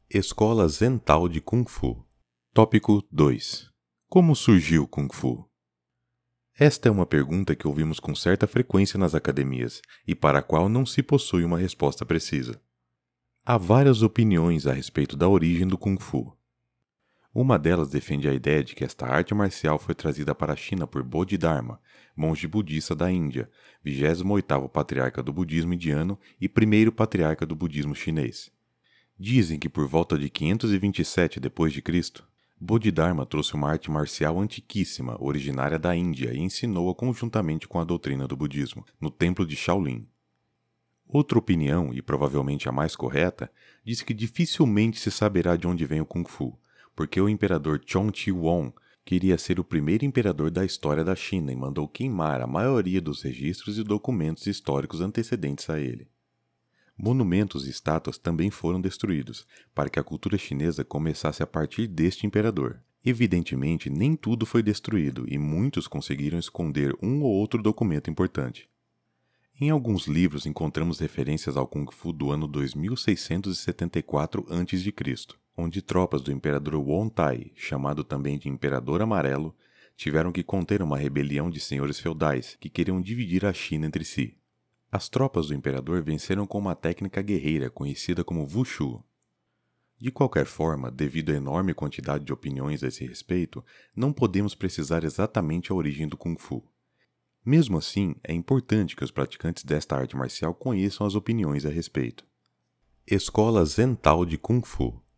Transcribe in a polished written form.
Escola Zental de Kung Fu. Tópico 2. Como surgiu Kung Fu? Esta é uma pergunta que ouvimos com certa frequência nas academias e para a qual não se possui uma resposta precisa. Há várias opiniões a respeito da origem do Kung Fu. Uma delas defende a ideia de que esta arte marcial foi trazida para a China por Bodhidharma, monge budista da Índia, 28º patriarca do budismo indiano e primeiro patriarca do budismo chinês. Dizem que por volta de 527 d.C., Bodhidharma trouxe uma arte marcial antiquíssima, originária da Índia, e ensinou-a conjuntamente com a doutrina do budismo, no templo de Shaolin. Outra opinião, e provavelmente a mais correta, diz que dificilmente se saberá de onde vem o Kung Fu, porque o imperador Chong Chi-won queria ser o primeiro imperador da história da China e mandou queimar a maioria dos registros e documentos históricos antecedentes a ele. Monumentos e estátuas também foram destruídos, para que a cultura chinesa começasse a partir deste imperador. Evidentemente, nem tudo foi destruído e muitos conseguiram esconder um ou outro documento importante. Em alguns livros encontramos referências ao Kung Fu do ano 2674 a.C., onde tropas do imperador Won Tai, chamado também de Imperador Amarelo, tiveram que conter uma rebelião de senhores feudais que queriam dividir a China entre si. As tropas do imperador venceram com uma técnica guerreira conhecida como Wushu. De qualquer forma, devido à enorme quantidade de opiniões a esse respeito, não podemos precisar exatamente a origem do Kung Fu. Mesmo assim, é importante que os praticantes desta arte marcial conheçam as opiniões a respeito. Escola Zental de Kung Fu.